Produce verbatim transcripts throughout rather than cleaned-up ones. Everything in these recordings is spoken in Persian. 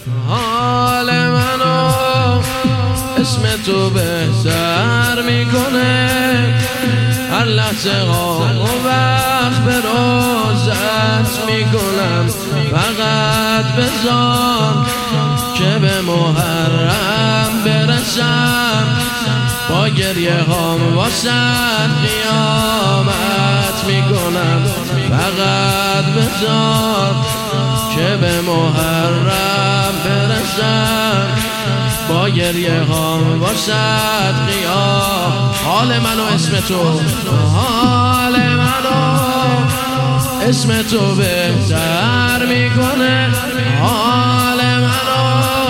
حال منو اسم تو بهتر میکنه، هر لحظه غام و وقت به روزت میکنم. فقط بذار که به محرم برسم، با گریه هام واسد قیامت میکنم. فقط بذار که به محرم برسم، با گریه هام واسد قیام. حال منو اسم تو، حال منو اسم تو بهتر میکنه، حال منو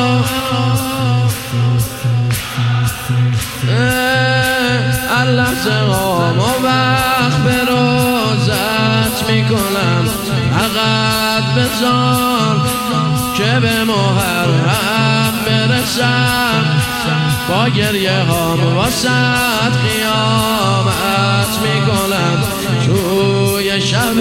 هر لحظه غام و وقت به روزت میکنم. فقط بذار که به محرم برسم، با گریه هام واسد قیامت میکنم. توی شب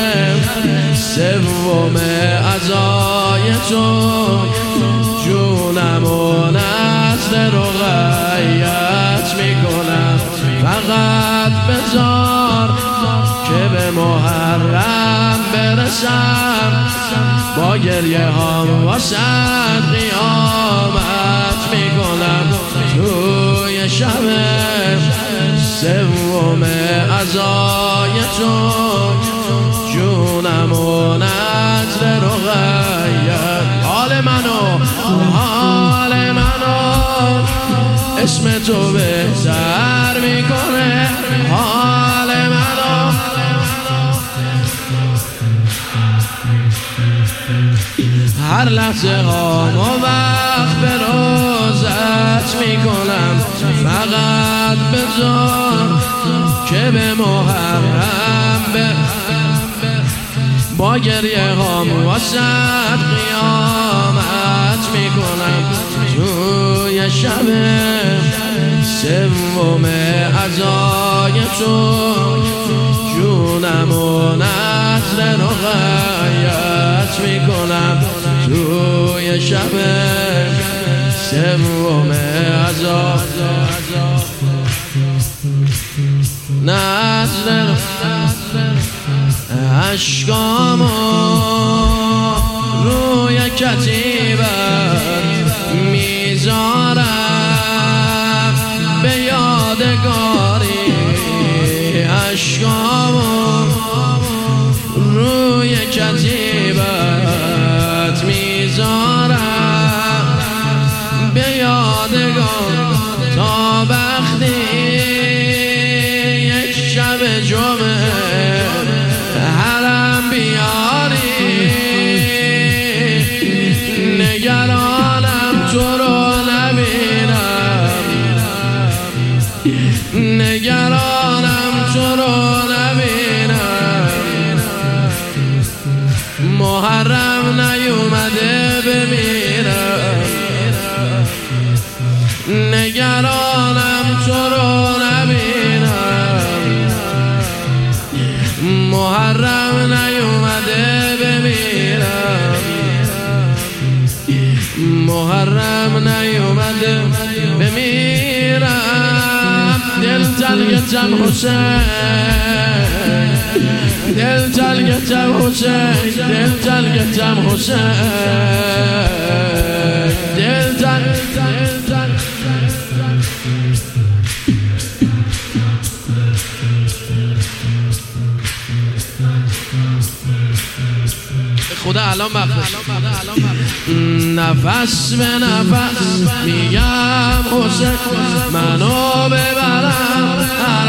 سوم عزای تو جونم و نذر رقیت میکنم. فقط بذار که به محرم برسم، با گریه هام واسد قیامت میکنم. توی شب سوم عزای تو جونم و نذر رقیت. حال منو، حال منو اسم تو بهتر میکنه، حال منو هر لحظه غام و وقت به روزت میکنم. فقط بذار که به محرم به با گریه هام واسد قیامت میکنم. توی شب سوم عزای تو جونم و نذر رقیت میکنم. توی شب سوم عزای نذر اشکامو روی کتیبت میذارم به یادگاری. اشکامو روی کتیبت میذارم به یادگار، تا وقتی یک شب جمعه حرم بیاری. نگرانم تو رو نبینم، نگرانم تو رو نبینم. محرم نیومده بمیرم، نگرانم تو رو نبینم. محرم نیومده بمیرم، محرم نیومده بمیرم. دل تلگتم حسین، دل تلگتم حسین، دل تلگتم حسین، دل تلگتم. خدا الان مغفر نفس به نفس میگم حسین منو ببرم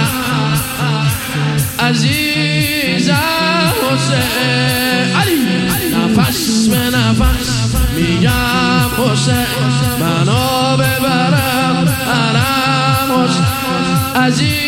عزیزم حسین علی. نفس به نفس میگم حسین منو ببرم حسین عزیز